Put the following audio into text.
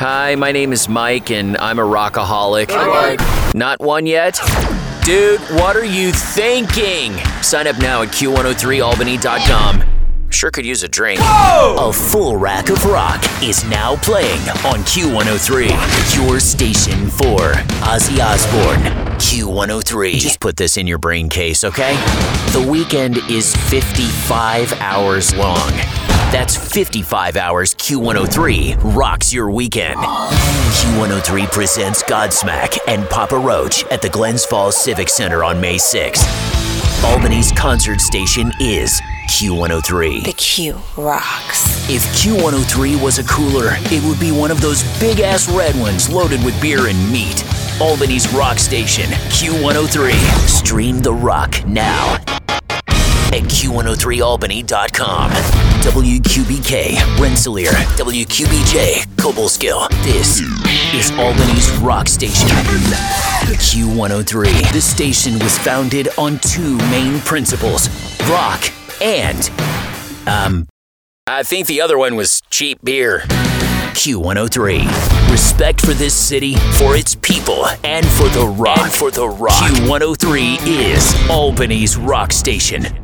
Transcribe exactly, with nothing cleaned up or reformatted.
Hi, my name is Mike, and I'm a rockaholic. Hi, Mike. Not one yet? Dude, what are you thinking? Sign up now at Q one oh three albany dot com. Sure could use a drink. Whoa! A full rack of rock is now playing on Q one oh three, your station for Ozzy Osbourne. Q one oh three. Just put this in your brain case, okay? The weekend is fifty-five hours long. That's fifty-five hours Q one oh three rocks your weekend. Q one oh three presents Godsmack and Papa Roach at the Glens Falls Civic Center on May sixth. Albany's concert station is Q one oh three. The Q rocks. If Q one oh three was a cooler, it would be one of those big-ass red ones loaded with beer and meat. Albany's rock station, Q one oh three. Stream the rock now at Q one oh three albany dot com. W Q B K, Rensselaer, W Q B J, Cobleskill. This is Albany's rock station. Q one oh three. The station was founded on two main principles: rock and, um, I think the other one was cheap beer. Q one oh three. Respect for this city, for its people, and for the rock. And for the rock. Q one oh three is Albany's rock station.